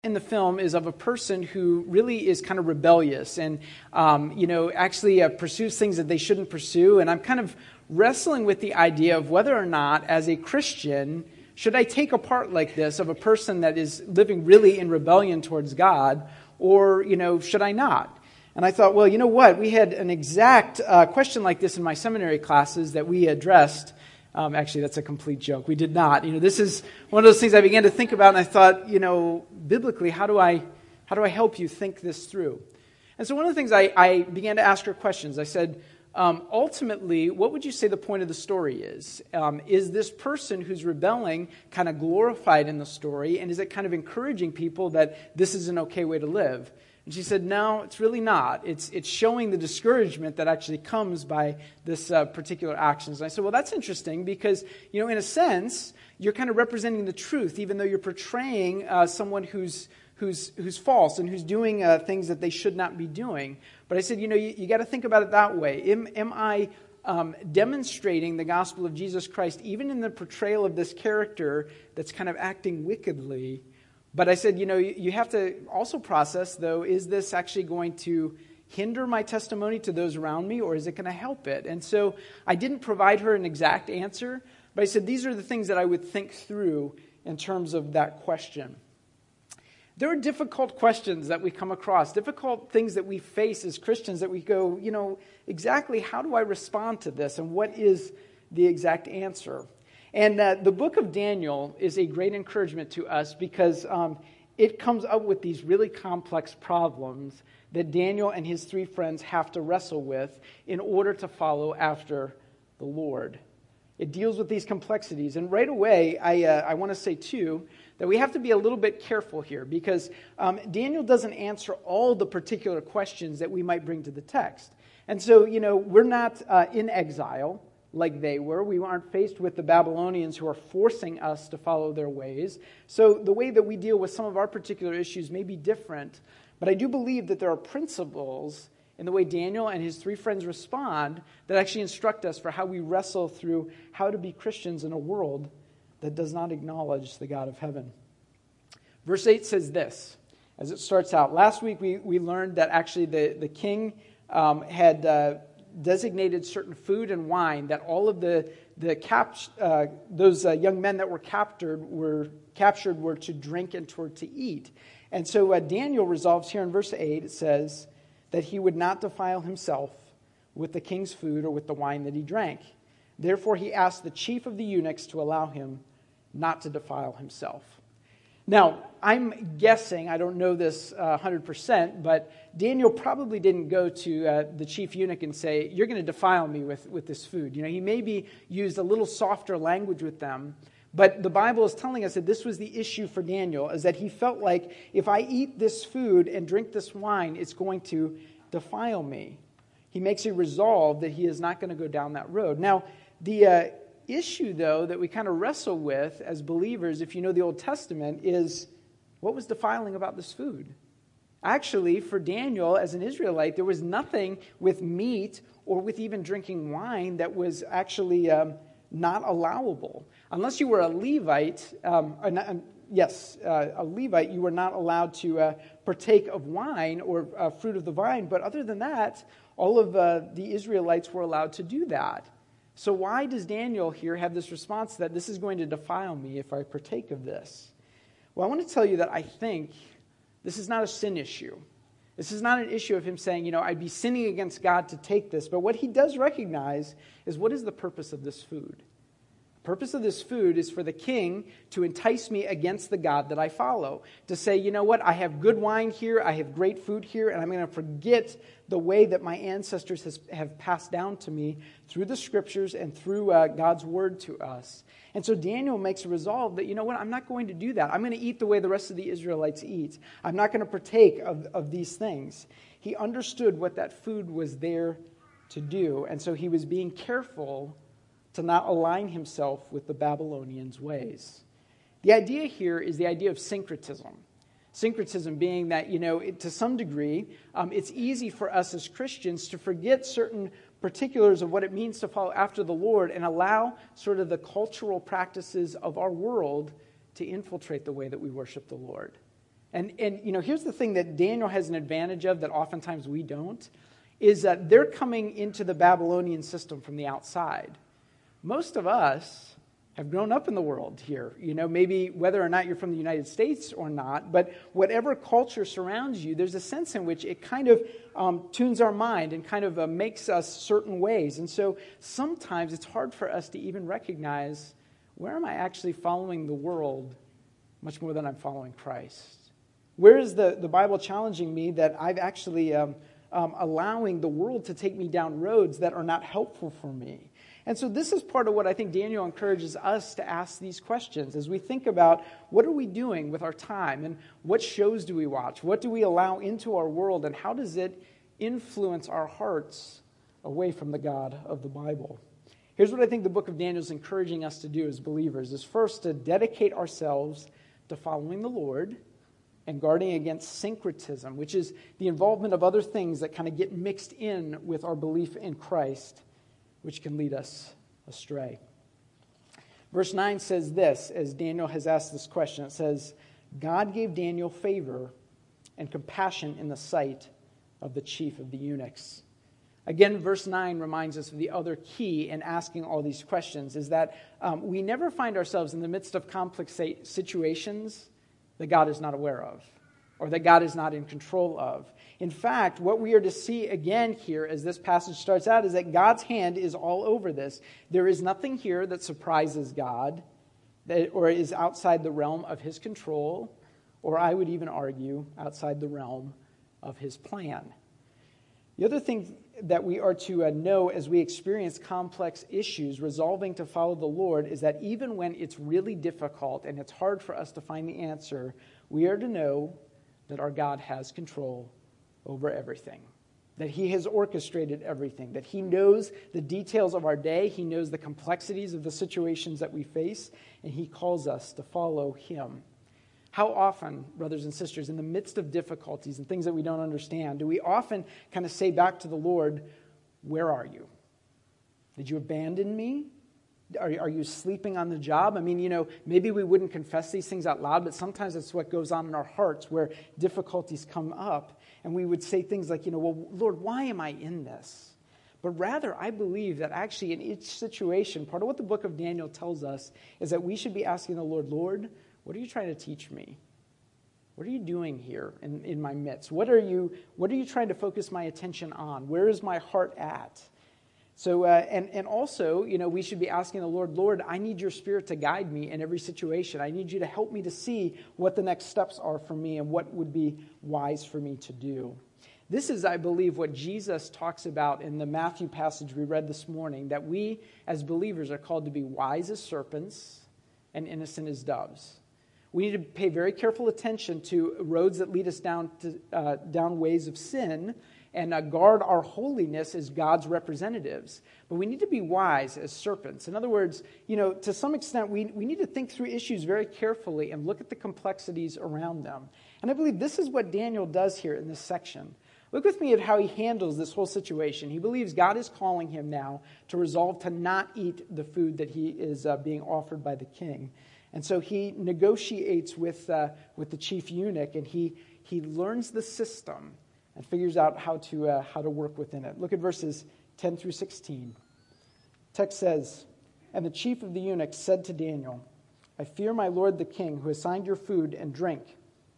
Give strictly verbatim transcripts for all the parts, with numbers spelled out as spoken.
in the film is of a person who really is kind of rebellious and, um, you know, actually uh, pursues things that they shouldn't pursue. And I'm kind of wrestling with the idea of whether or not, as a Christian, should I take a part like this of a person that is living really in rebellion towards God, or, you know, should I not? And I thought, well, you know what? We had an exact uh, question like this in my seminary classes that we addressed. Um, actually, that's a complete joke. We did not. You know, this is one of those things I began to think about, and I thought, you know, biblically, how do I, how do I help you think this through? And so one of the things I, I began to ask her questions. I said, um, ultimately, what would you say the point of the story is? Um, is this person who's rebelling kind of glorified in the story, and is it kind of encouraging people that this is an okay way to live? And she said, no, it's really not. It's it's showing the discouragement that actually comes by this uh, particular actions. And I said, well, that's interesting because, you know, in a sense, you're kind of representing the truth, even though you're portraying uh, someone who's who's who's false and who's doing uh, things that they should not be doing. But I said, you know, you, you got to think about it that way. Am, am I um, demonstrating the gospel of Jesus Christ, even in the portrayal of this character that's kind of acting wickedly? But I said, you know, you have to also process, though, is this actually going to hinder my testimony to those around me, or is it going to help it? And so I didn't provide her an exact answer, but I said, these are the things that I would think through in terms of that question. There are difficult questions that we come across, difficult things that we face as Christians that we go, you know, exactly how do I respond to this, and what is the exact answer? And uh, the book of Daniel is a great encouragement to us because um, it comes up with these really complex problems that Daniel and his three friends have to wrestle with in order to follow after the Lord. It deals with these complexities. And right away, I, uh, I want to say, too, that we have to be a little bit careful here because um, Daniel doesn't answer all the particular questions that we might bring to the text. And so, you know, we're not uh, in exile like they were. We aren't faced with the Babylonians who are forcing us to follow their ways. So the way that we deal with some of our particular issues may be different, but I do believe that there are principles in the way Daniel and his three friends respond that actually instruct us for how we wrestle through how to be Christians in a world that does not acknowledge the God of heaven. Verse eight says this, as it starts out. Last week we, we learned that actually the, the king um, had Uh, designated certain food and wine that all of the the cap, uh, those uh, young men that were captured were captured were to drink and were to eat. And so uh, Daniel resolves here in verse eight, it says that he would not defile himself with the king's food or with the wine that he drank. Therefore he asked the chief of the eunuchs to allow him not to defile himself. Now, I'm guessing, I don't know this uh, one hundred percent, but Daniel probably didn't go to uh, the chief eunuch and say, you're going to defile me with, with this food. You know, he maybe used a little softer language with them, but the Bible is telling us that this was the issue for Daniel, is that he felt like, if I eat this food and drink this wine, it's going to defile me. He makes a resolve that he is not going to go down that road. Now, the uh, issue, though, that we kind of wrestle with as believers, if you know the Old Testament, is what was defiling about this food? Actually, for Daniel, as an Israelite, there was nothing with meat or with even drinking wine that was actually um, not allowable. Unless you were a Levite, um, or not, um, yes, uh, a Levite, you were not allowed to uh, partake of wine or uh, fruit of the vine. But other than that, all of uh, the Israelites were allowed to do that. So why does Daniel here have this response that this is going to defile me if I partake of this? Well, I want to tell you that I think this is not a sin issue. This is not an issue of him saying, you know, I'd be sinning against God to take this. But what he does recognize is, what is the purpose of this food? The purpose of this food is for the king to entice me against the God that I follow. To say, you know what, I have good wine here, I have great food here, and I'm going to forget the way that my ancestors has, have passed down to me through the scriptures and through uh, God's word to us. And so Daniel makes a resolve that, you know what, I'm not going to do that. I'm going to eat the way the rest of the Israelites eat. I'm not going to partake of, of these things. He understood what that food was there to do, and so he was being careful to not align himself with the Babylonians' ways. The idea here is the idea of syncretism. Syncretism being that, you know, it, to some degree, um, it's easy for us as Christians to forget certain particulars of what it means to follow after the Lord and allow sort of the cultural practices of our world to infiltrate the way that we worship the Lord. And, and you know, here's the thing that Daniel has an advantage of that oftentimes we don't, is that they're coming into the Babylonian system from the outside. Most of us have grown up in the world here, you know, maybe whether or not you're from the United States or not, but whatever culture surrounds you, there's a sense in which it kind of um, tunes our mind and kind of uh, makes us certain ways. And so sometimes it's hard for us to even recognize, where am I actually following the world much more than I'm following Christ? Where is the, the Bible challenging me that I've actually um, um, allowing the world to take me down roads that are not helpful for me? And so this is part of what I think Daniel encourages us to ask these questions as we think about, what are we doing with our time, and what shows do we watch? What do we allow into our world, and how does it influence our hearts away from the God of the Bible? Here's what I think the book of Daniel is encouraging us to do as believers, is first to dedicate ourselves to following the Lord and guarding against syncretism, which is the involvement of other things that kind of get mixed in with our belief in Christ, which can lead us astray. Verse nine says this, as Daniel has asked this question. It says, God gave Daniel favor and compassion in the sight of the chief of the eunuchs. Again, verse nine reminds us of the other key in asking all these questions, is that um, we never find ourselves in the midst of complex situations that God is not aware of, or that God is not in control of. In fact, what we are to see again here as this passage starts out is that God's hand is all over this. There is nothing here that surprises God, that, or is outside the realm of his control, or I would even argue outside the realm of his plan. The other thing that we are to uh, know as we experience complex issues resolving to follow the Lord is that even when it's really difficult and it's hard for us to find the answer, we are to know that our God has control over everything, that he has orchestrated everything, that he knows the details of our day, he knows the complexities of the situations that we face, and he calls us to follow him. How often, brothers and sisters, in the midst of difficulties and things that we don't understand, do we often kind of say back to the Lord, where are you? Did you abandon me? Are, are you sleeping on the job? I mean, you know, maybe we wouldn't confess these things out loud, but sometimes it's what goes on in our hearts where difficulties come up. And we would say things like, you know, well, Lord, why am I in this? But rather, I believe that actually in each situation, part of what the book of Daniel tells us is that we should be asking the Lord, Lord, what are you trying to teach me? What are you doing here in, in my midst? What are you, what are you trying to focus my attention on? Where is my heart at? So, uh, and, and also, you know, we should be asking the Lord, Lord, I need your Spirit to guide me in every situation. I need you to help me to see what the next steps are for me and what would be wise for me to do. This is, I believe, what Jesus talks about in the Matthew passage we read this morning, that we as believers are called to be wise as serpents and innocent as doves. We need to pay very careful attention to roads that lead us down to, uh, down ways of sin, and uh, guard our holiness as God's representatives. But we need to be wise as serpents. In other words, you know, to some extent, we, we need to think through issues very carefully and look at the complexities around them. And I believe this is what Daniel does here in this section. Look with me at how he handles this whole situation. He believes God is calling him now to resolve to not eat the food that he is uh, being offered by the king. And so he negotiates with uh, with the chief eunuch, and he he learns the system and figures out how to uh, how to work within it. Look at verses ten through sixteen. Text says, "And the chief of the eunuchs said to Daniel, I fear my lord the king, who assigned your food and drink.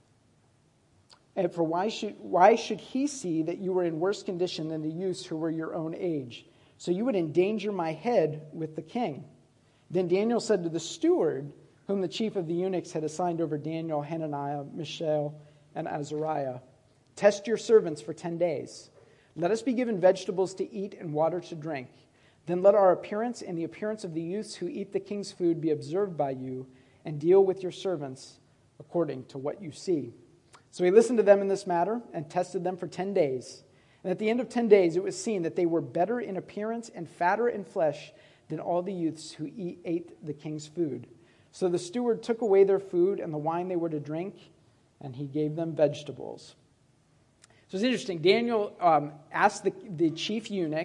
And for why should why should he see that you were in worse condition than the youths who were your own age? So you would endanger my head with the king." Then Daniel said to the steward, whom the chief of the eunuchs had assigned over Daniel, Hananiah, Mishael, and Azariah, "Test your servants for ten days. Let us be given vegetables to eat and water to drink. Then let our appearance and the appearance of the youths who eat the king's food be observed by you, and deal with your servants according to what you see." So he listened to them in this matter and tested them for ten days. And at the end of ten days, it was seen that they were better in appearance and fatter in flesh than all the youths who eat, ate the king's food. So the steward took away their food and the wine they were to drink, and he gave them vegetables. So it's interesting. Daniel um, asked the, the chief eunuch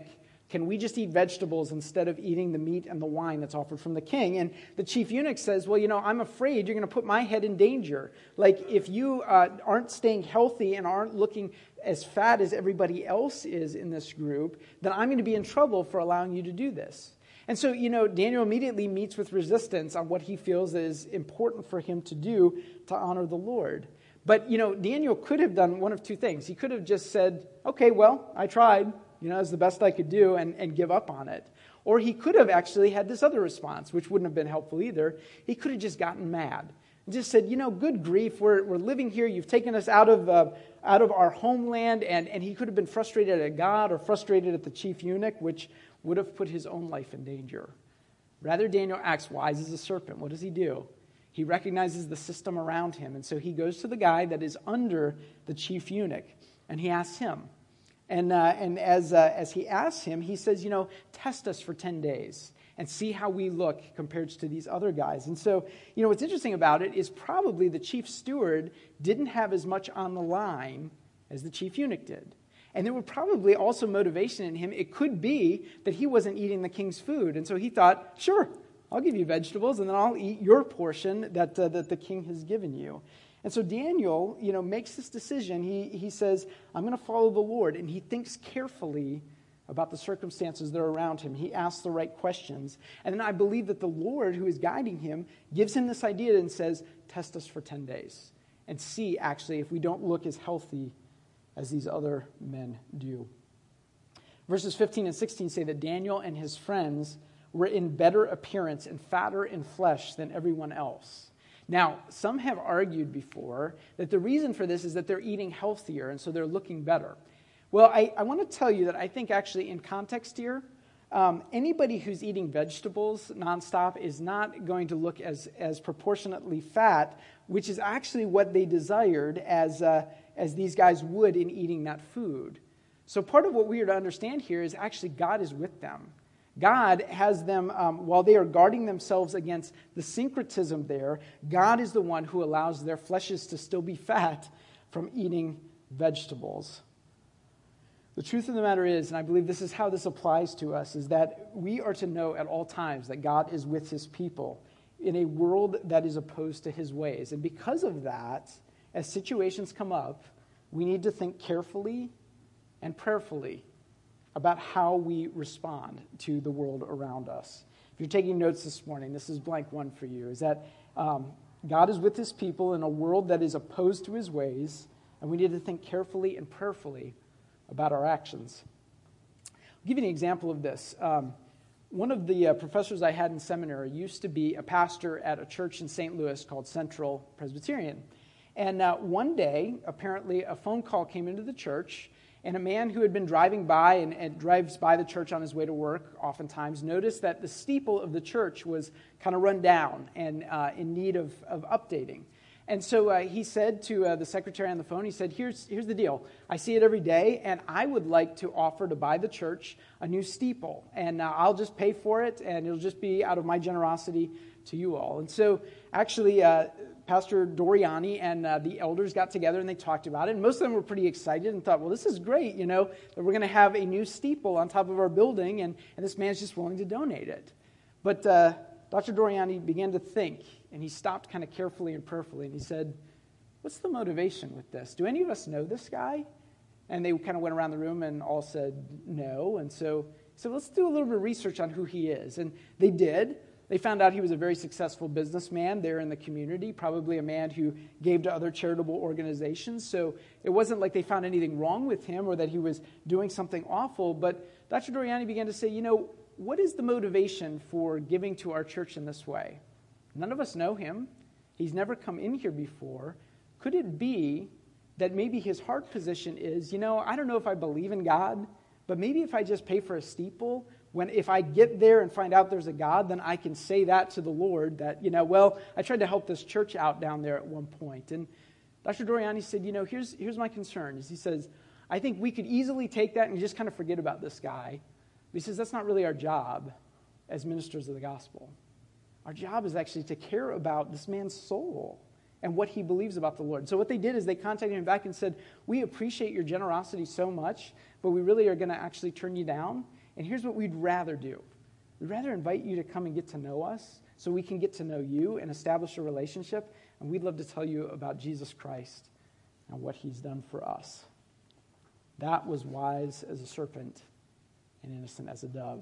Can we just eat vegetables instead of eating the meat and the wine that's offered from the king? And the chief eunuch says, well, you know, I'm afraid you're going to put my head in danger. Like, if you uh, aren't staying healthy and aren't looking as fat as everybody else is in this group, then I'm going to be in trouble for allowing you to do this. And so, you know, Daniel immediately meets with resistance on what he feels is important for him to do to honor the Lord. But, you know, Daniel could have done one of two things. He could have just said, okay, well, I tried. You know, it's the best I could do, and, and give up on it. Or he could have actually had this other response, which wouldn't have been helpful either. He could have just gotten mad and just said, you know, good grief, we're we're living here. You've taken us out of uh, out of our homeland. And, and he could have been frustrated at God or frustrated at the chief eunuch, which would have put his own life in danger. Rather, Daniel acts wise as a serpent. What does he do? He recognizes the system around him. And so he goes to the guy that is under the chief eunuch, and he asks him. And uh, and as uh, as he asks him, he says, you know, test us for ten days and see how we look compared to these other guys. And so, you know, what's interesting about it is probably the chief steward didn't have as much on the line as the chief eunuch did. And there were probably also motivation in him. It could be that he wasn't eating the king's food. And so he thought, sure, I'll give you vegetables, and then I'll eat your portion that uh, that the king has given you. And so Daniel, you know, makes this decision. He he says, I'm going to follow the Lord. And he thinks carefully about the circumstances that are around him. He asks the right questions. And then I believe that the Lord, who is guiding him, gives him this idea and says, test us for ten days and see, actually, if we don't look as healthy as these other men do. Verses fifteen and sixteen say that Daniel and his friends were in better appearance and fatter in flesh than everyone else. Now, some have argued before that the reason for this is that they're eating healthier, and so they're looking better. Well, I, I want to tell you that I think actually in context here, um, anybody who's eating vegetables nonstop is not going to look as, as proportionately fat, which is actually what they desired as, uh, as these guys would in eating that food. So part of what we are to understand here is actually God is with them. God has them, um, while they are guarding themselves against the syncretism there, God is the one who allows their fleshes to still be fat from eating vegetables. The truth of the matter is, and I believe this is how this applies to us, is that we are to know at all times that God is with his people in a world that is opposed to his ways. And because of that, as situations come up, we need to think carefully and prayerfully about how we respond to the world around us. If you're taking notes this morning, this is blank one for you, is that um, God is with his people in a world that is opposed to his ways, and we need to think carefully and prayerfully about our actions. I'll give you an example of this. Um, one of the uh, professors I had in seminary used to be a pastor at a church in Saint Louis called Central Presbyterian. And uh, one day, apparently, a phone call came into the church, and a man who had been driving by and, and drives by the church on his way to work oftentimes noticed that the steeple of the church was kind of run down and uh, in need of, of updating. And so uh, he said to uh, the secretary on the phone, he said, here's, here's the deal. I see it every day, and I would like to offer to buy the church a new steeple. And uh, I'll just pay for it, and it'll just be out of my generosity to you all. And so actually, uh, Pastor Doriani and uh, the elders got together and they talked about it. And most of them were pretty excited and thought, well, this is great, you know, that we're going to have a new steeple on top of our building, and, and this man's just willing to donate it. But uh, Doctor Doriani began to think, and he stopped kind of carefully and prayerfully, and he said, what's the motivation with this? Do any of us know this guy? And they kind of went around the room and all said no. And so he said, let's do a little bit of research on who he is. And they did. They found out he was a very successful businessman there in the community, probably a man who gave to other charitable organizations. So it wasn't like they found anything wrong with him or that he was doing something awful. But Doctor Doriani began to say, you know, what is the motivation for giving to our church in this way? None of us know him. He's never come in here before. Could it be that maybe his heart position is, you know, I don't know if I believe in God, but maybe if I just pay for a steeple, when if I get there and find out there's a God, then I can say that to the Lord that, you know, well, I tried to help this church out down there at one point. And Doctor Doriani said, you know, here's here's my concern. Is he says, I think we could easily take that and just kind of forget about this guy. But he says that's not really our job as ministers of the gospel. Our job is actually to care about this man's soul and what he believes about the Lord. So what they did is they contacted him back and said, we appreciate your generosity so much, but we really are going to actually turn you down. And here's what we'd rather do. We'd rather invite you to come and get to know us so we can get to know you and establish a relationship. And we'd love to tell you about Jesus Christ and what he's done for us. That was wise as a serpent and innocent as a dove.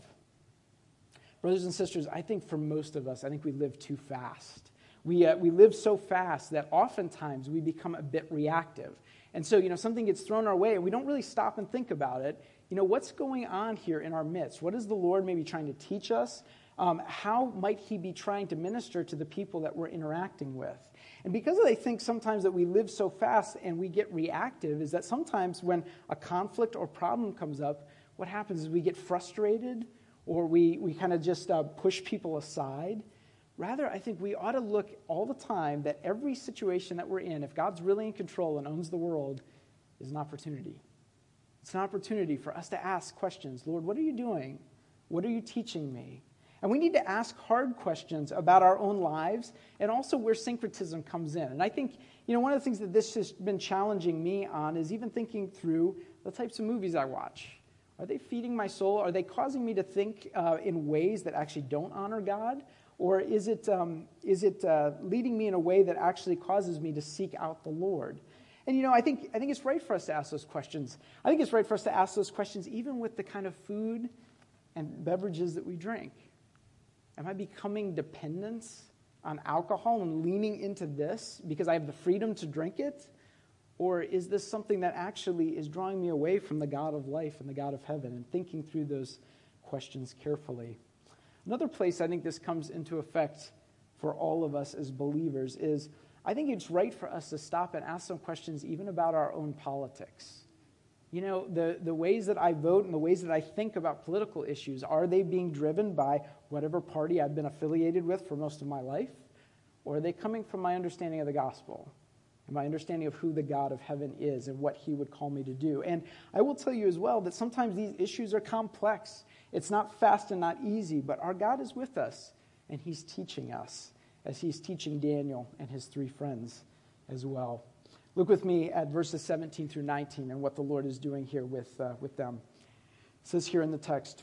Brothers and sisters, I think for most of us, I think we live too fast. We, uh, we live so fast that oftentimes we become a bit reactive. And so, you know, something gets thrown our way and we don't really stop and think about it. You know, what's going on here in our midst? What is the Lord maybe trying to teach us? Um, how might he be trying to minister to the people that we're interacting with? And because I think sometimes that we live so fast and we get reactive is that sometimes when a conflict or problem comes up, what happens is we get frustrated or we, we kind of just uh, push people aside. Rather, I think we ought to look all the time that every situation that we're in, if God's really in control and owns the world, is an opportunity. It's an opportunity for us to ask questions. Lord, what are you doing? What are you teaching me? And we need to ask hard questions about our own lives and also where syncretism comes in. And I think, you know, one of the things that this has been challenging me on is even thinking through the types of movies I watch. Are they feeding my soul? Are they causing me to think uh, in ways that actually don't honor God? Or is it, um, is it uh, leading me in a way that actually causes me to seek out the Lord? And, you know, I think I think it's right for us to ask those questions. I think it's right for us to ask those questions even with the kind of food and beverages that we drink. Am I becoming dependent on alcohol and leaning into this because I have the freedom to drink it? Or is this something that actually is drawing me away from the God of life and the God of heaven, and thinking through those questions carefully? Another place I think this comes into effect for all of us as believers is I think it's right for us to stop and ask some questions even about our own politics. You know, the, the ways that I vote and the ways that I think about political issues, are they being driven by whatever party I've been affiliated with for most of my life? Or are they coming from my understanding of the gospel and my understanding of who the God of heaven is and what he would call me to do? And I will tell you as well that sometimes these issues are complex. It's not fast and not easy, but our God is with us, and he's teaching us as he's teaching Daniel and his three friends as well. Look with me at verses seventeen through nineteen and what the Lord is doing here with, uh, with them. It says here in the text,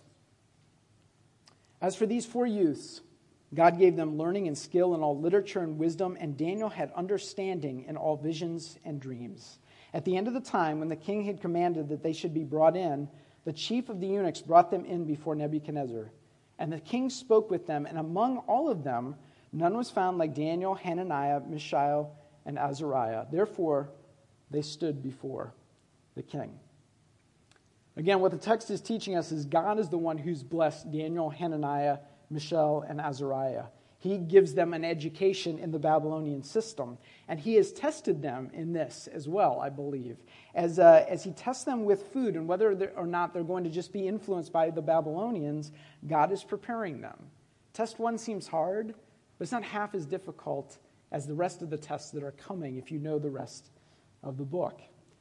"As for these four youths, God gave them learning and skill in all literature and wisdom, and Daniel had understanding in all visions and dreams. At the end of the time, when the king had commanded that they should be brought in, the chief of the eunuchs brought them in before Nebuchadnezzar. And the king spoke with them, and among all of them, none was found like Daniel, Hananiah, Mishael, and Azariah. Therefore, they stood before the king." Again, what the text is teaching us is God is the one who's blessed Daniel, Hananiah, Mishael, and Azariah. He gives them an education in the Babylonian system. And he has tested them in this as well, I believe. As, uh, as he tests them with food and whether or not they're going to just be influenced by the Babylonians, God is preparing them. Test one seems hard, but it's not half as difficult as the rest of the tests that are coming if you know the rest of the book.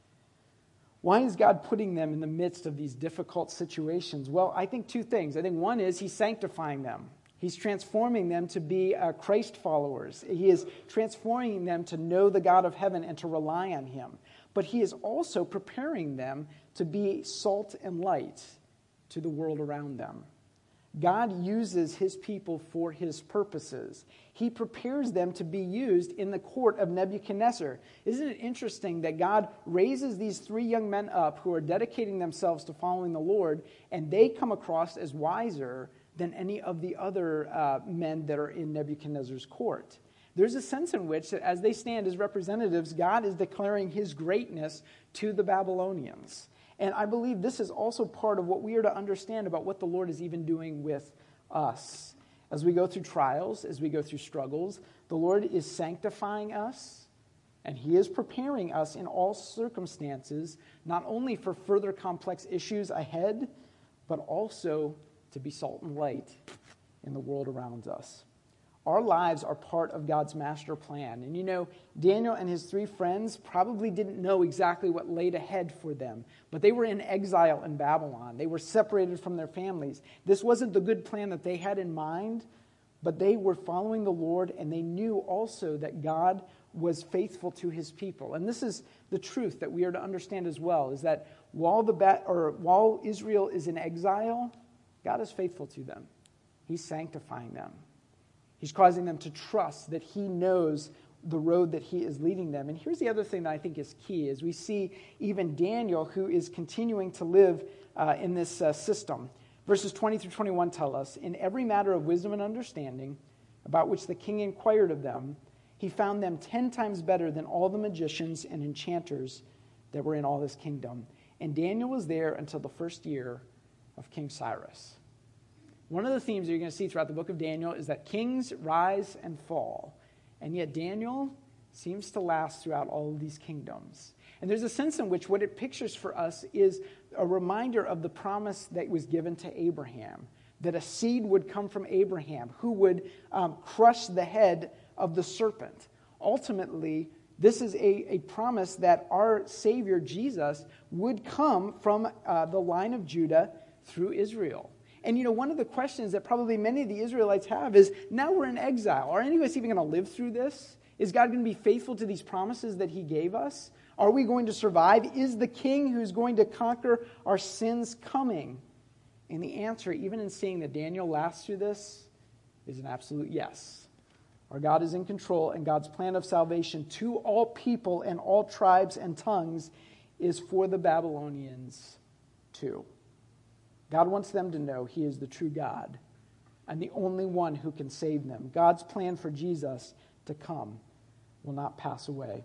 Why is God putting them in the midst of these difficult situations? Well, I think two things. I think one is he's sanctifying them. He's transforming them to be uh, Christ followers. He is transforming them to know the God of heaven and to rely on him. But he is also preparing them to be salt and light to the world around them. God uses his people for his purposes. He prepares them to be used in the court of Nebuchadnezzar. Isn't it interesting that God raises these three young men up who are dedicating themselves to following the Lord, and they come across as wiser than any of the other uh, men that are in Nebuchadnezzar's court? There's a sense in which that as they stand as representatives, God is declaring his greatness to the Babylonians. And I believe this is also part of what we are to understand about what the Lord is even doing with us. As we go through trials, as we go through struggles, the Lord is sanctifying us, and he is preparing us in all circumstances, not only for further complex issues ahead, but also to be salt and light in the world around us. Our lives are part of God's master plan. And you know, Daniel and his three friends probably didn't know exactly what laid ahead for them, but they were in exile in Babylon. They were separated from their families. This wasn't the good plan that they had in mind, but they were following the Lord, and they knew also that God was faithful to his people. And this is the truth that we are to understand as well, is that while the ba- or while Israel is in exile, God is faithful to them. He's sanctifying them. He's causing them to trust that he knows the road that he is leading them. And here's the other thing that I think is key, is we see even Daniel, who is continuing to live uh, in this uh, system. Verses twenty through twenty-one tell us, in every matter of wisdom and understanding, about which the king inquired of them, he found them ten times better than all the magicians and enchanters that were in all his kingdom. And Daniel was there until the first year of King Cyrus. One of the themes that you're going to see throughout the book of Daniel is that kings rise and fall. And yet Daniel seems to last throughout all of these kingdoms. And there's a sense in which what it pictures for us is a reminder of the promise that was given to Abraham, that a seed would come from Abraham who would um, crush the head of the serpent. Ultimately, this is a, a promise that our Savior, Jesus, would come from uh, the line of Judah through Israel. And, you know, one of the questions that probably many of the Israelites have is, now we're in exile. Are any of us even going to live through this? Is God going to be faithful to these promises that he gave us? Are we going to survive? Is the king who's going to conquer our sins coming? And the answer, even in seeing that Daniel lasts through this, is an absolute yes. Our God is in control, and God's plan of salvation to all people and all tribes and tongues is for the Babylonians too. God wants them to know he is the true God and the only one who can save them. God's plan for Jesus to come will not pass away.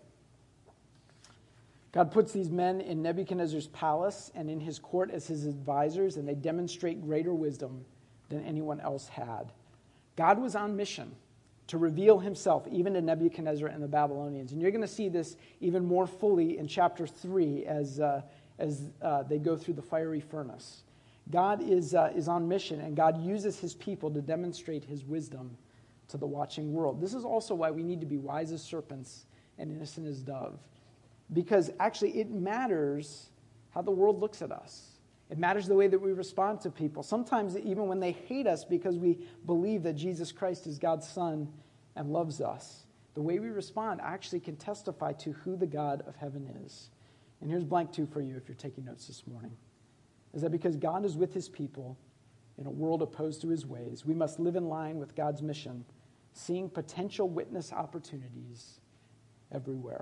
God puts these men in Nebuchadnezzar's palace and in his court as his advisors, and they demonstrate greater wisdom than anyone else had. God was on mission to reveal himself even to Nebuchadnezzar and the Babylonians. And you're going to see this even more fully in chapter three as, uh, as uh, they go through the fiery furnace. God is, uh, is on mission, and God uses his people to demonstrate his wisdom to the watching world. This is also why we need to be wise as serpents and innocent as dove. Because actually it matters how the world looks at us. It matters the way that we respond to people. Sometimes even when they hate us because we believe that Jesus Christ is God's Son and loves us, the way we respond actually can testify to who the God of heaven is. And here's blank two for you if you're taking notes this morning. Is that because God is with his people in a world opposed to his ways, we must live in line with God's mission, seeing potential witness opportunities everywhere.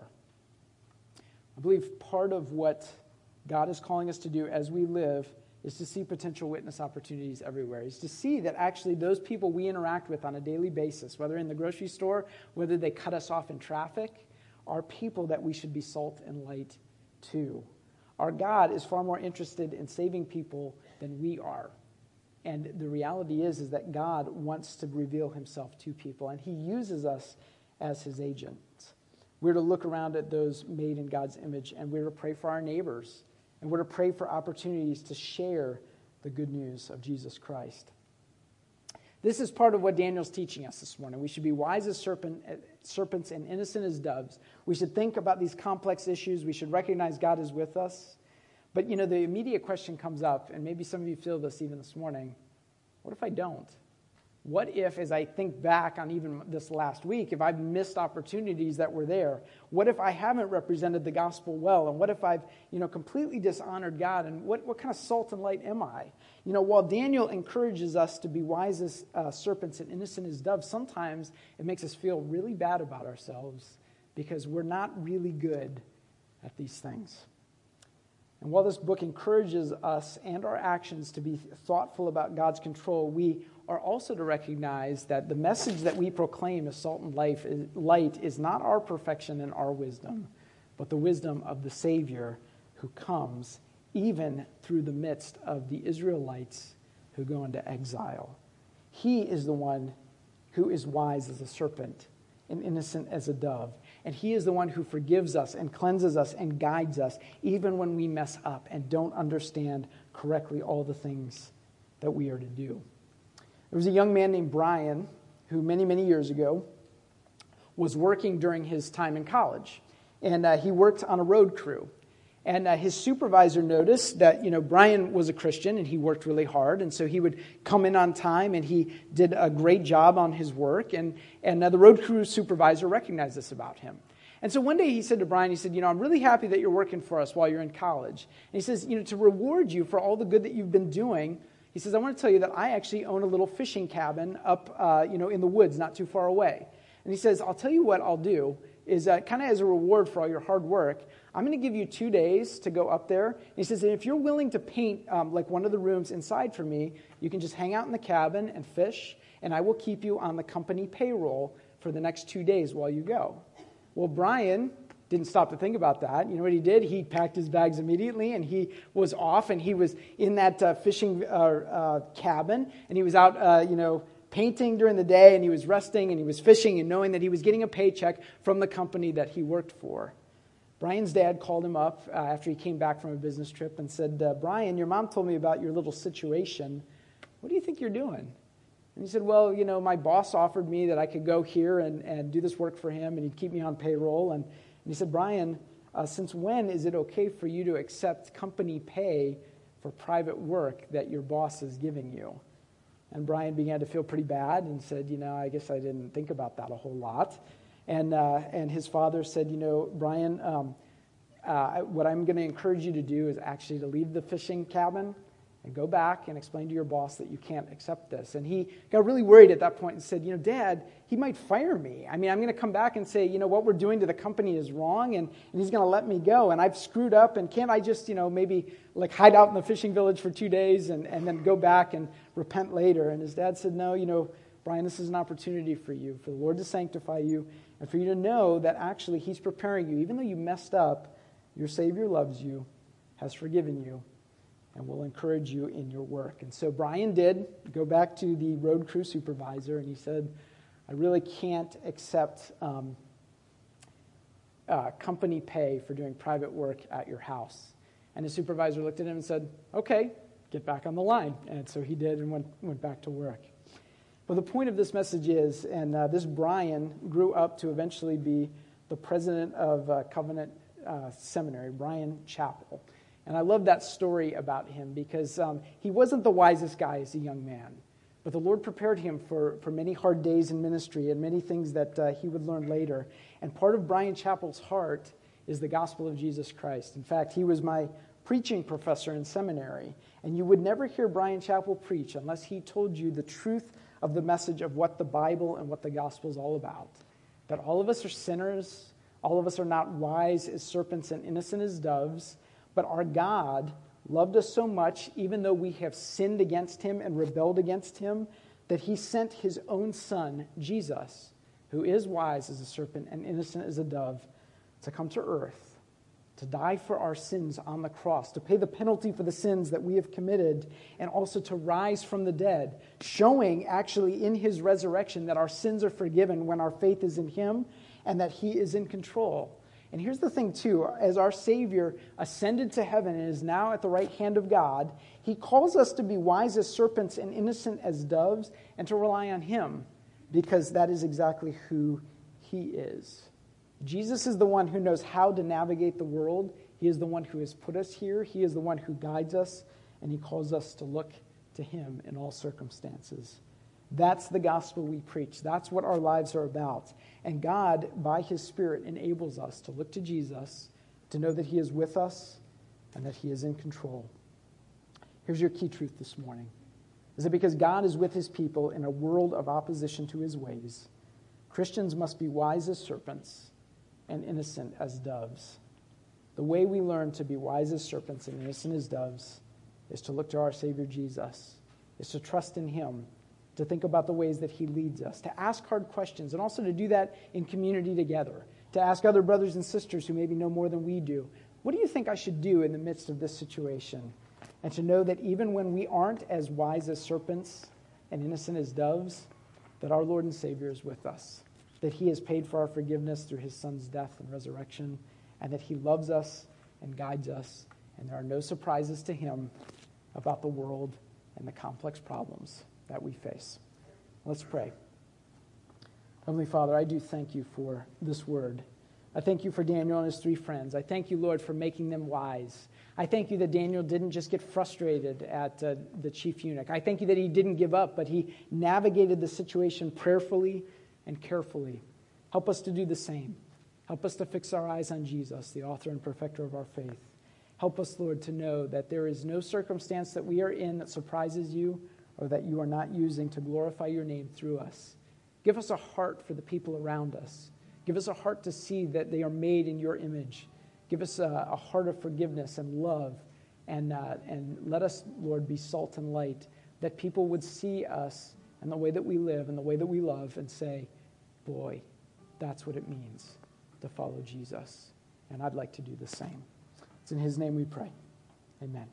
I believe part of what God is calling us to do as we live is to see potential witness opportunities everywhere. Is to see that actually those people we interact with on a daily basis, whether in the grocery store, whether they cut us off in traffic, are people that we should be salt and light to. Our God is far more interested in saving people than we are. And the reality is, is that God wants to reveal himself to people, and he uses us as his agents. We're to look around at those made in God's image, and we're to pray for our neighbors, and we're to pray for opportunities to share the good news of Jesus Christ. This is part of what Daniel's teaching us this morning. We should be wise as serpent, serpents and innocent as doves. We should think about these complex issues. We should recognize God is with us. But, you know, the immediate question comes up, and maybe some of you feel this even this morning. What if I don't? What if, as I think back on even this last week, if I've missed opportunities that were there? What if I haven't represented the gospel well? And what if I've, you know, completely dishonored God? And what, what kind of salt and light am I? You know, while Daniel encourages us to be wise as uh, serpents and innocent as doves, sometimes it makes us feel really bad about ourselves because we're not really good at these things. And while this book encourages us and our actions to be thoughtful about God's control, we are also to recognize that the message that we proclaim as salt and life is, light is not our perfection and our wisdom, but the wisdom of the Savior who comes even through the midst of the Israelites who go into exile. He is the one who is wise as a serpent and innocent as a dove. And he is the one who forgives us and cleanses us and guides us even when we mess up and don't understand correctly all the things that we are to do. There was a young man named Brian who many, many years ago was working during his time in college. And uh, he worked on a road crew. And uh, his supervisor noticed that, you know, Brian was a Christian and he worked really hard. And so he would come in on time and he did a great job on his work. And, and uh, the road crew supervisor recognized this about him. And so one day he said to Brian, he said, you know, I'm really happy that you're working for us while you're in college. And he says, you know, to reward you for all the good that you've been doing, He says, I want to tell you that I actually own a little fishing cabin up uh, you know, in the woods not too far away. And he says, I'll tell you what I'll do is uh, kind of as a reward for all your hard work, I'm going to give you two days to go up there. And he says, and if you're willing to paint um, like one of the rooms inside for me, you can just hang out in the cabin and fish, and I will keep you on the company payroll for the next two days while you go. Well, Brian didn't stop to think about that. You know what he did? He packed his bags immediately, and he was off, and he was in that uh, fishing uh, uh, cabin, and he was out, uh, you know, painting during the day, and he was resting, and he was fishing, and knowing that he was getting a paycheck from the company that he worked for. Brian's dad called him up uh, after he came back from a business trip and said, uh, Brian, your mom told me about your little situation. What do you think you're doing? And he said, well, you know, my boss offered me that I could go here and, and do this work for him, and he'd keep me on payroll. And, and he said, Brian, uh, since when is it okay for you to accept company pay for private work that your boss is giving you? And Brian began to feel pretty bad and said, you know, I guess I didn't think about that a whole lot. And uh, and his father said, you know, Brian, um, uh, what I'm going to encourage you to do is actually to leave the fishing cabin and go back and explain to your boss that you can't accept this. And he got really worried at that point and said, you know, Dad, he might fire me. I mean, I'm going to come back and say, you know, what we're doing to the company is wrong, and, and he's going to let me go. And I've screwed up, and can't I just, you know, maybe like hide out in the fishing village for two days and, and then go back and repent later? And his dad said, no, you know, Brian, this is an opportunity for you, for the Lord to sanctify you, and for you to know that actually he's preparing you. Even though you messed up, your Savior loves you, has forgiven you, and will encourage you in your work. And so Brian did go back to the road crew supervisor, and he said, I really can't accept um, uh, company pay for doing private work at your house. And the supervisor looked at him and said, okay, get back on the line. And so he did and went, went back to work. But the point of this message is, and uh, this Brian grew up to eventually be the president of uh, Covenant uh, Seminary, Bryan Chapell. And I love that story about him because um, he wasn't the wisest guy as a young man. But the Lord prepared him for, for many hard days in ministry and many things that uh, he would learn later. And part of Bryan Chapell's heart is the gospel of Jesus Christ. In fact, he was my preaching professor in seminary. And you would never hear Bryan Chapell preach unless he told you the truth of the message of what the Bible and what the gospel is all about. That all of us are sinners. All of us are not wise as serpents and innocent as doves. But our God loved us so much, even though we have sinned against him and rebelled against him, that he sent his own son, Jesus, who is wise as a serpent and innocent as a dove, to come to earth, to die for our sins on the cross, to pay the penalty for the sins that we have committed, and also to rise from the dead, showing actually in his resurrection that our sins are forgiven when our faith is in him and that he is in control. And here's the thing, too. As our Savior ascended to heaven and is now at the right hand of God, he calls us to be wise as serpents and innocent as doves and to rely on him because that is exactly who he is. Jesus is the one who knows how to navigate the world. He is the one who has put us here. He is the one who guides us, and he calls us to look to him in all circumstances. That's the gospel we preach. That's what our lives are about. And God, by his Spirit, enables us to look to Jesus, to know that he is with us and that he is in control. Here's your key truth this morning. Is that because God is with his people in a world of opposition to his ways, Christians must be wise as serpents and innocent as doves. The way we learn to be wise as serpents and innocent as doves is to look to our Savior Jesus, is to trust in him, to think about the ways that he leads us, to ask hard questions, and also to do that in community together, to ask other brothers and sisters who maybe know more than we do, what do you think I should do in the midst of this situation? And to know that even when we aren't as wise as serpents and innocent as doves, that our Lord and Savior is with us, that he has paid for our forgiveness through his Son's death and resurrection, and that he loves us and guides us, and there are no surprises to him about the world and the complex problems that we face. Let's pray. Heavenly Father, I do thank you for this word. I thank you for Daniel and his three friends. I thank you, Lord, for making them wise. I thank you that Daniel didn't just get frustrated at uh, the chief eunuch. I thank you that he didn't give up, but he navigated the situation prayerfully and carefully. Help us to do the same. Help us to fix our eyes on Jesus, the author and perfecter of our faith. Help us, Lord, to know that there is no circumstance that we are in that surprises you or that you are not using to glorify your name through us. Give us a heart for the people around us. Give us a heart to see that they are made in your image. Give us a, a heart of forgiveness and love. And, uh, and let us, Lord, be salt and light, that people would see us and the way that we live and the way that we love and say, boy, that's what it means to follow Jesus. And I'd like to do the same. It's in his name we pray. Amen.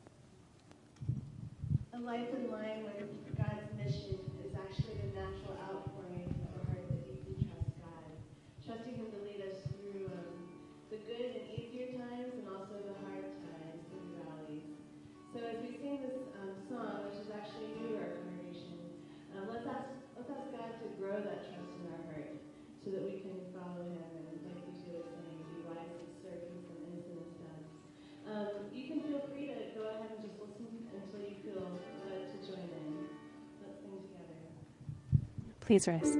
A life in line with God's mission is actually the natural outpouring of a heart that deeply trusts God, trusting him to lead us through um, the good and easier times and also the hard times and the valleys. So as we sing this um, song, which is actually new to our congregation, um, let's ask let's ask God to grow that trust in our heart so that we can follow him and, like we do was saying, be wise and serving some innocent stuff. Um, you can feel free to go ahead and just listen until you feel led to join in. Let's sing together. Please rise.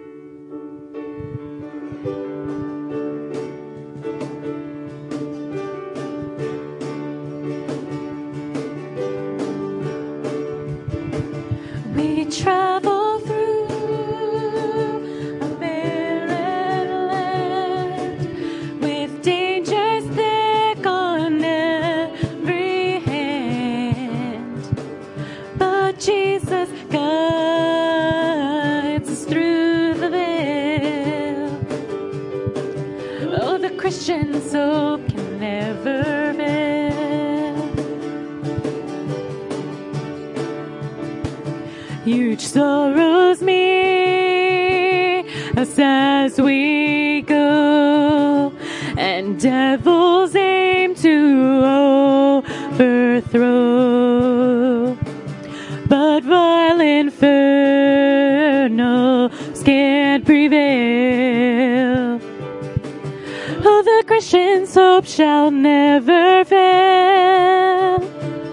We travel through a barren land with dangers thick on every hand, but Jesus guides us through the veil. Oh, the Christian's hope can never fail. Huge sorrows meet us as we go, and devils aim to overthrow. But vile infernos can't prevail. Oh, the Christian's hope shall never fail.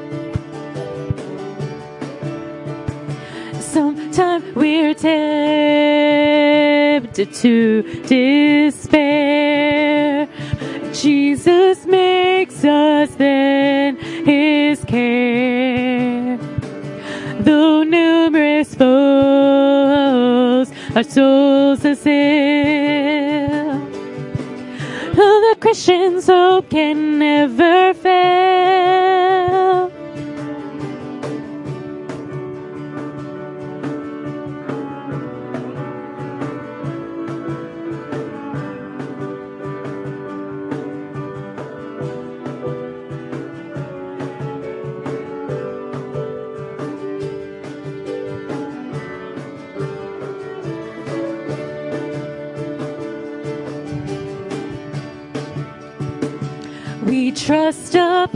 Sometimes we're tempted to despair. Jesus makes us then his care. Though numerous foes our souls assail, oh, the Christian's hope can never fail. We trust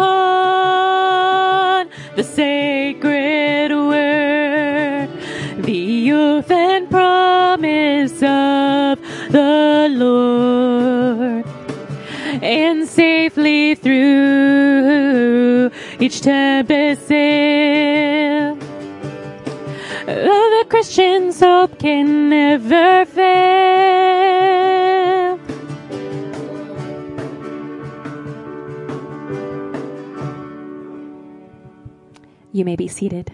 upon the sacred word, the oath and promise of the Lord, and safely through each tempest sail. Oh, the Christian's hope can never fail. You may be seated.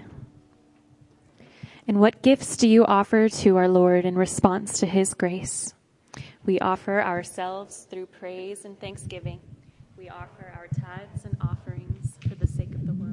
And what gifts do you offer to our Lord in response to his grace? We offer ourselves through praise and thanksgiving. We offer our tithes and offerings for the sake of the world.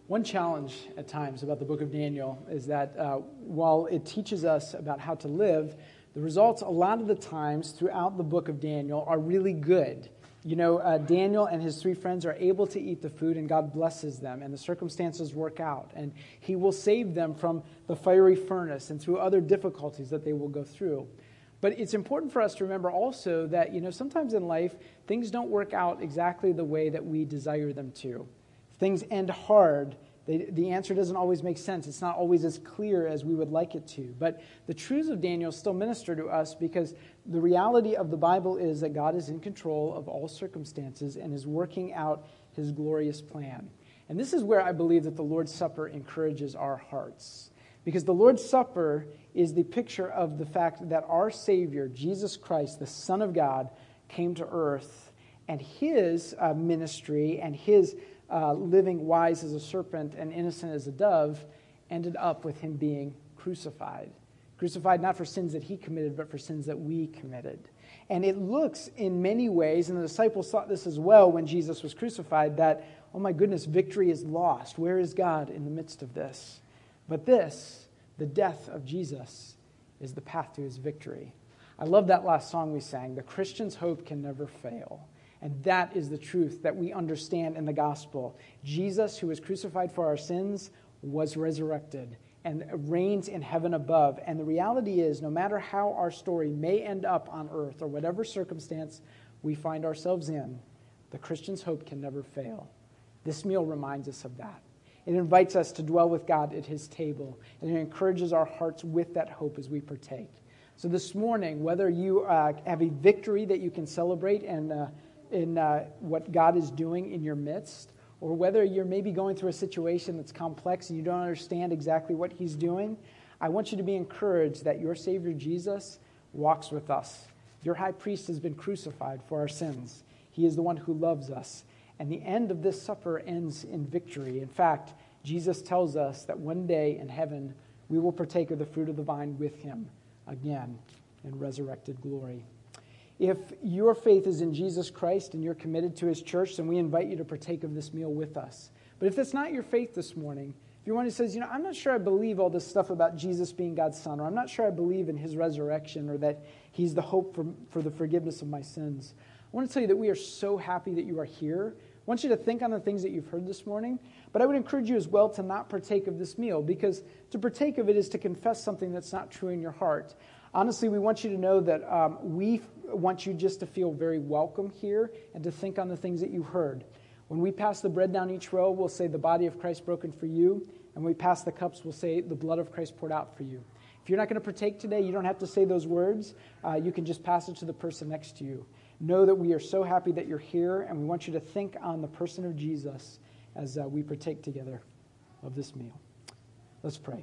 One challenge at times about the book of Daniel is that uh, while it teaches us about how to live, the results a lot of the times throughout the book of Daniel are really good. You know, uh, Daniel and his three friends are able to eat the food, and God blesses them, and the circumstances work out, and he will save them from the fiery furnace and through other difficulties that they will go through. But it's important for us to remember also that, you know, sometimes in life, things don't work out exactly the way that we desire them to. Things end hard. They, the answer doesn't always make sense. It's not always as clear as we would like it to. But the truths of Daniel still minister to us because the reality of the Bible is that God is in control of all circumstances and is working out his glorious plan. And this is where I believe that the Lord's Supper encourages our hearts. Because the Lord's Supper is the picture of the fact that our Savior, Jesus Christ, the Son of God, came to earth, and his uh, ministry and his Uh, living wise as a serpent and innocent as a dove, ended up with him being crucified. Crucified not for sins that he committed, but for sins that we committed. And it looks in many ways, and the disciples thought this as well when Jesus was crucified, that, oh my goodness, victory is lost. Where is God in the midst of this? But this, the death of Jesus, is the path to his victory. I love that last song we sang, "The Christian's hope can never fail." And that is the truth that we understand in the gospel. Jesus, who was crucified for our sins, was resurrected and reigns in heaven above. And the reality is, no matter how our story may end up on earth or whatever circumstance we find ourselves in, the Christian's hope can never fail. This meal reminds us of that. It invites us to dwell with God at his table, and it encourages our hearts with that hope as we partake. So this morning, whether you uh, have a victory that you can celebrate and uh, in uh, what God is doing in your midst, or whether you're maybe going through a situation that's complex and you don't understand exactly what he's doing, I want you to be encouraged that your Savior Jesus walks with us. Your high priest has been crucified for our sins. He is the one who loves us. And the end of this supper ends in victory. In fact, Jesus tells us that one day in heaven, we will partake of the fruit of the vine with him again in resurrected glory. If your faith is in Jesus Christ and you're committed to his church, then we invite you to partake of this meal with us. But if that's not your faith this morning, if you're one who says, you know, I'm not sure I believe all this stuff about Jesus being God's son, or I'm not sure I believe in his resurrection, or that he's the hope for, for the forgiveness of my sins, I want to tell you that we are so happy that you are here. I want you to think on the things that you've heard this morning, but I would encourage you as well to not partake of this meal, because to partake of it is to confess something that's not true in your heart. Honestly, we want you to know that um, we want you just to feel very welcome here and to think on the things that you heard. When we pass the bread down each row, we'll say the body of Christ broken for you. And when we pass the cups, we'll say the blood of Christ poured out for you. If you're not going to partake today, you don't have to say those words. Uh, you can just pass it to the person next to you. Know that we are so happy that you're here, and we want you to think on the person of Jesus as uh, we partake together of this meal. Let's pray.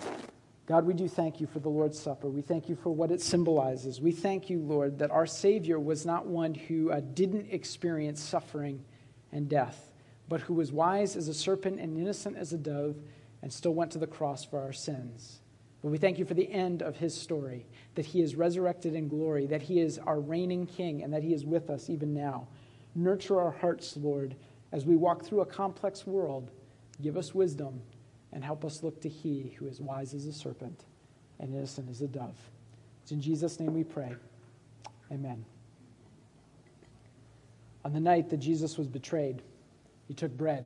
God, we do thank you for the Lord's Supper. We thank you for what it symbolizes. We thank you, Lord, that our Savior was not one who uh, didn't experience suffering and death, but who was wise as a serpent and innocent as a dove and still went to the cross for our sins. But we thank you for the end of his story, that he is resurrected in glory, that he is our reigning king, and that he is with us even now. Nurture our hearts, Lord, as we walk through a complex world. Give us wisdom and help us look to he who is wise as a serpent and innocent as a dove. It's in Jesus' name we pray. Amen. On the night that Jesus was betrayed, he took bread.